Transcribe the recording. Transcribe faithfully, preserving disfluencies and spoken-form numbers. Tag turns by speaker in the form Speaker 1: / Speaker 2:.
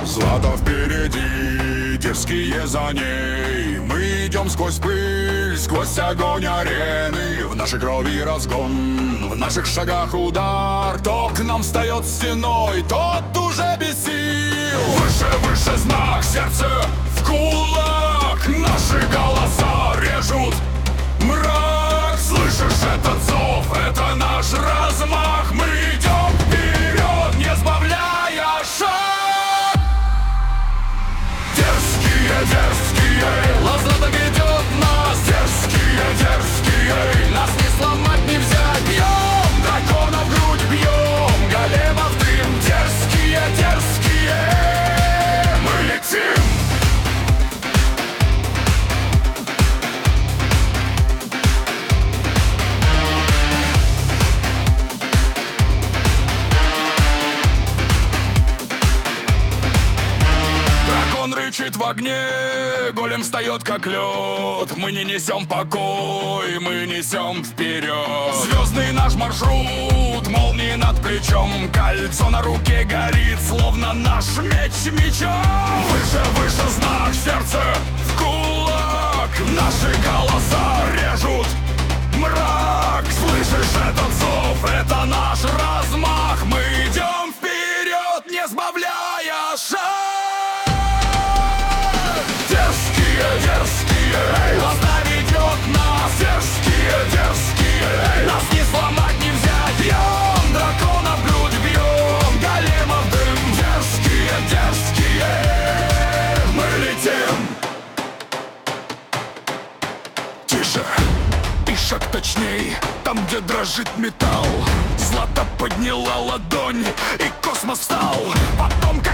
Speaker 1: Злато впереди, дерзкие за ней. Мы идем сквозь пыль, сквозь огонь арены. В нашей крови разгон, в наших шагах удар. Кто к нам встает стеной, тот уже без сил. Выше, выше знак, сердце в кулак. Наши голоса режут мрак. Слышишь этот зов, это наш размах. Мы идем вперед, не сбавляя шаг. Дерзкие, дерзкие, лазада ведет нас. Дерзкие, дерзкие, нас не сломать, не взять. Бьем дракона в грудь, бьем голема в дым. Дерзкие, дерзкие, мы летим. Рычит в огне, голем встает как лед. Мы не несем покой, мы несем вперед. Звездный наш маршрут, молнии над плечом. Кольцо на руке горит, словно наш меч мечом. Выше, выше знак, сердце в кулак. Наши голоса режут мрак. Слышишь этот зов, это наш размах. Мы идем вперед, не сбавляя шаг. Дерзкие, лазда ведет нас. Дерзкие, дерзкие, нас не сломать, не взять. Бьем дракона в грудь, бьем голема в дым. Дерзкие, дерзкие, мы летим. Тише, и шаг точней, там, где дрожит металл. Злата подняла ладонь, и космос встал. Потом